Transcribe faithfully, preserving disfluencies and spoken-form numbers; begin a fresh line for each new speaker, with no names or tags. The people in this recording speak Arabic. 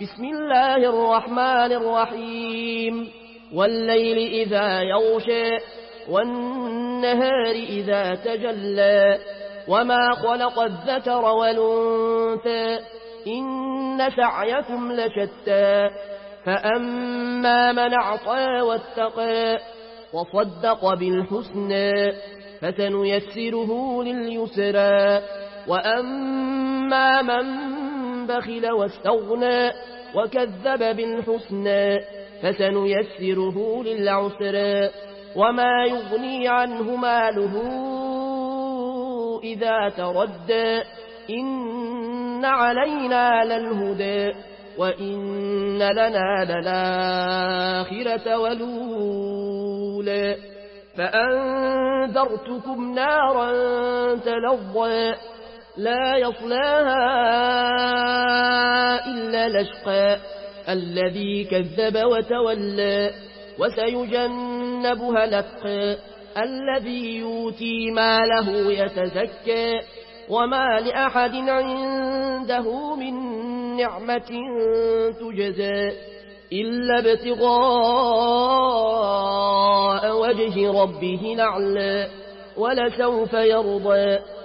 بسم الله الرحمن الرحيم والليل إذا يغشى والنهار إذا تجلى وما خلق الذكر والأنثى إن سعيكم لشتى فأما من أعطى واتقى وصدق بالحسنى فسنيسره لليسرى وأما من بخل واستغنى وكذب بالحسنى فسنيسره للعسرى وما يغني عنه ماله إذا تردى إن علينا للهدى وإن لنا للآخرة والأولى فأنذرتكم نارا تلظى لا يصلاها إلا الأشقى الذي كذب وتولى وسيجنبها الأتقى الذي يؤتي ماله يتزكى وما لأحد عنده من نعمة تجزى إلا ابتغاء وجه ربه الأعلى ولسوف يرضى